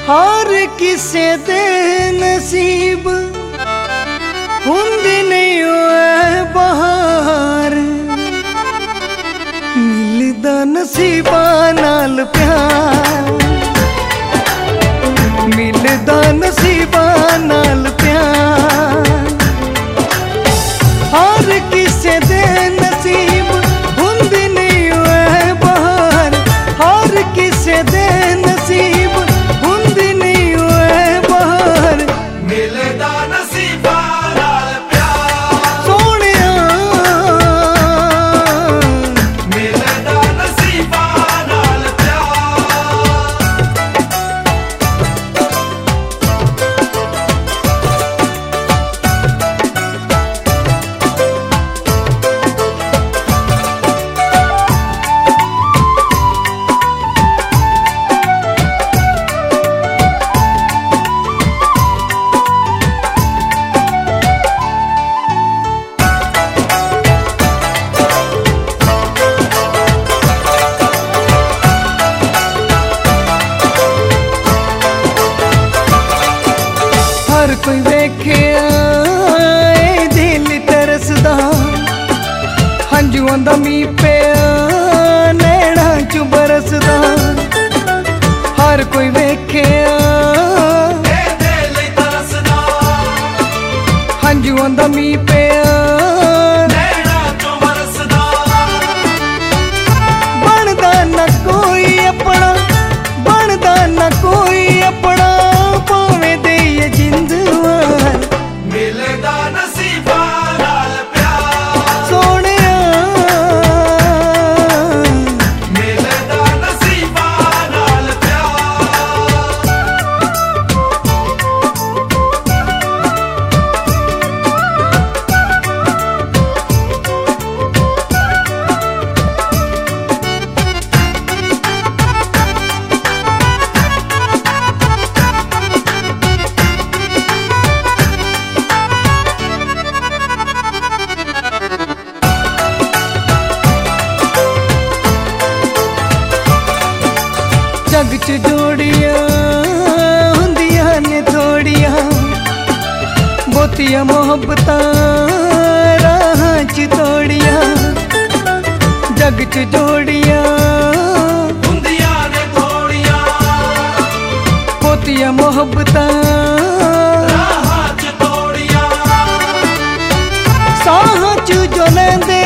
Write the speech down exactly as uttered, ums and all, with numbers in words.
हर किसे दे नसीब हुंदी नहीं होए बहार, मिलदा नसीबा नाल प्यार, मिलदा नसीबा नाल प्यार। हर किसे दे नसीब हुंदी नहीं होए बहार, हर किसे दे नसीब हुंदी नहीं होए बहार, मिलदा नसीबा नाल प्यार सोहणिया, मिलदा नसीबा नाल हर कोई वेखिया दिल तरसदा, हंजुआं दा मीं पिया नैना चू बरसदा। हर कोई वेखिया दिल तरसदा, हंजुआं दा मीं पिया नैना चू बरसदा। बनदा ना कोई अपना, बनदा ना कोई अपना, भावें देइए जिंदवार, मिलदा नसीबा नाल प्यार सोहणिया, मिलदा नसीबा नाल प्यार। जग च जोड़ियां हुंदियां ने थोड़ियां, बहुतियां मोहब्बतां राहां च तोड़ियां। जग च जोड़ियां हुंदियां ने थोड़ियां, बहुतियां मोहब्बतां राहां च तोड़ियां। साहां च जो लैंदे